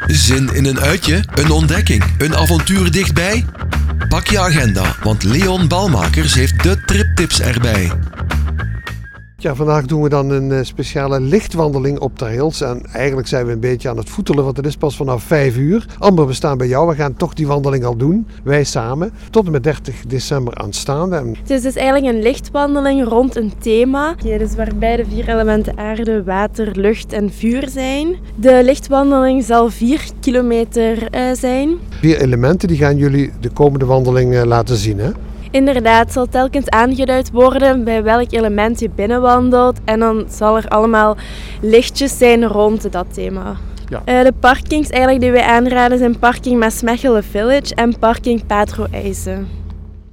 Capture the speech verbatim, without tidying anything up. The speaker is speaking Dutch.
Zin in een uitje, een ontdekking, een avontuur dichtbij? Pak je agenda, want Leon Balmakers heeft de triptips erbij. Ja, vandaag doen we dan een uh, speciale lichtwandeling op de Hills. En eigenlijk zijn we een beetje aan het voetelen, want het is pas vanaf vijf uur. Amber, we staan bij jou. We gaan toch die wandeling al doen. Wij samen. Tot en met dertig december aanstaande. En... Het is dus eigenlijk een lichtwandeling rond een thema. Ja, dus waarbij de vier elementen aarde, water, lucht en vuur zijn. De lichtwandeling zal vier kilometer uh, zijn. Vier elementen, die gaan jullie de komende wandeling uh, laten zien, hè? Inderdaad, zal telkens aangeduid worden bij welk element je binnenwandelt en dan zal er allemaal lichtjes zijn rond dat thema. Ja. Uh, de parkings eigenlijk die wij aanraden zijn parking Maasmechelen Village en parking Patro IJzen.